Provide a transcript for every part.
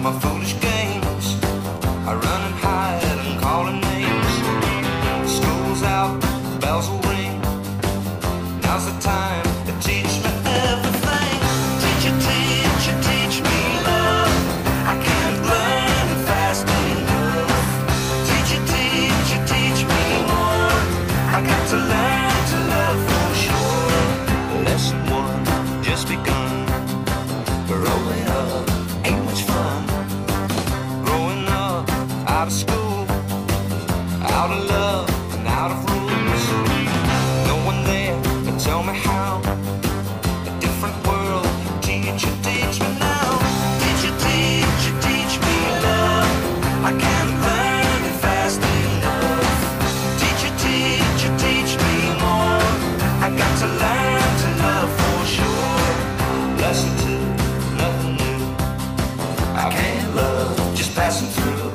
my foolish games. I run and hide and call her names. School's out, bells will ring. Now's the time to teach me everything. Teacher, teacher, teach me love. I can't learn it fast enough. Teacher, teacher, teach me more. I got to learn to love for sure. Lesson one just begun. Growing up ain't much fun. Growing up out of school, out of love and out of rules. No one there to tell me how. A different world. Teacher, teach me now. Teacher, teacher, teach me love. I can't learn it fast enough. Teacher, teacher, teach me more. I got to learn to love for sure. Lesson two, nothing new. I can't love, just passing through.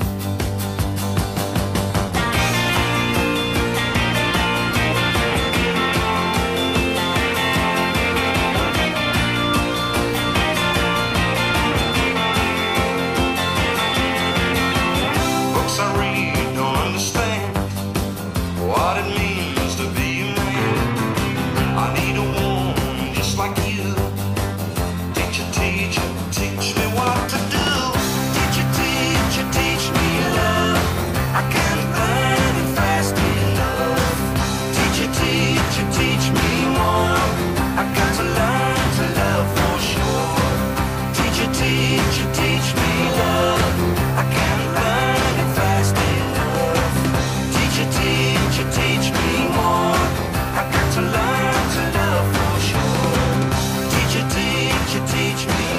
Books I read don't understand what it means to be a man. I need a woman just like you. Teacher, teacher, teach me what to do. Teacher, teacher, teach me love. I can't learn it fast enough. Teacher, teacher, teach me more. I got to learn to love for sure. Teacher, teacher, teach me love. I can't learn it fast enough. Teacher, teacher, teach me more. I got to learn to love for sure. Teacher, teacher, teach me